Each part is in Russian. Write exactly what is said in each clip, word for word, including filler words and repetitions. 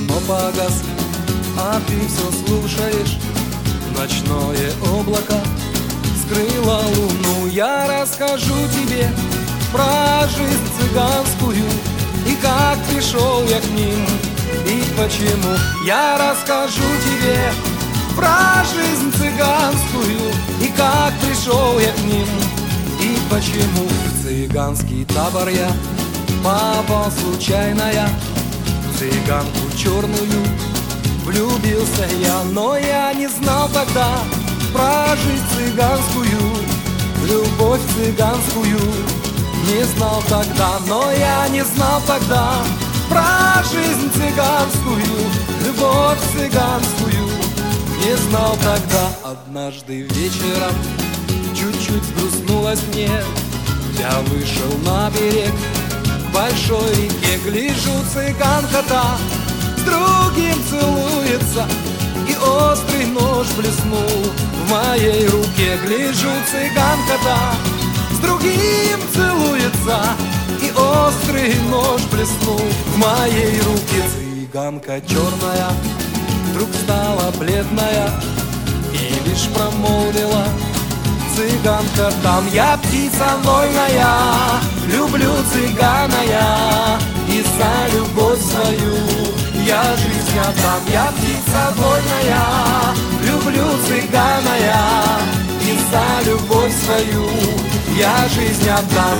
давно погас, а ты все слушаешь. Ночное облако скрыло луну. Я расскажу тебе про жизнь цыганскую, и как пришел я к ним, и почему. Я расскажу тебе про жизнь цыганскую, и как пришел я к ним, и почему. В цыганский табор я попал случайно, я в цыганку черную влюбился я. Но я не знал тогда про жизнь цыганскую, любовь цыганскую не знал тогда. Но я не знал тогда про жизнь цыганскую, любовь цыганскую не знал тогда. Однажды вечером чуть-чуть взгрустнулось мне, я вышел на берег к большой реке. Гляжу, цыганка-то с другим целуется, и острый нож блеснул в моей руке. Гляжу, цыганка-то с другим целуется, и острый нож блеснул в моей руке. Цыганка черная вдруг стала бледная и лишь промолвила: цыганка, там я птица вольная, люблю цыгана я, и за любовь свою я жизнь отдам. Я птица вольная, люблю цыгана я, и за любовь свою я жизнь отдам.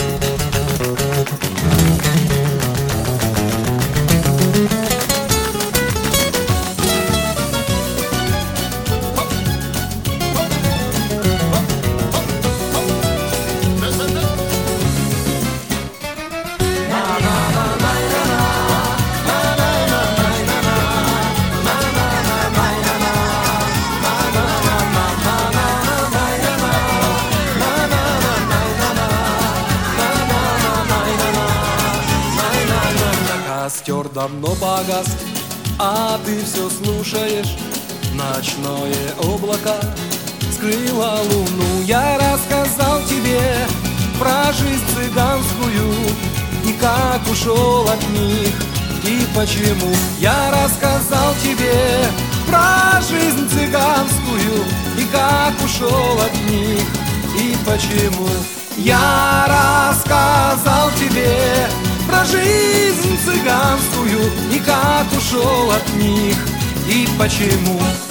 Костер давно погас, а ты все слушаешь. Ночное облако скрыло луну. Я рассказал тебе про жизнь цыганскую, и как ушел от них, и почему. Я рассказал тебе про жизнь цыганскую, и как ушел от них, и почему. Я рассказал тебе про жизнь цыганскую, и как ушел от них, и почему.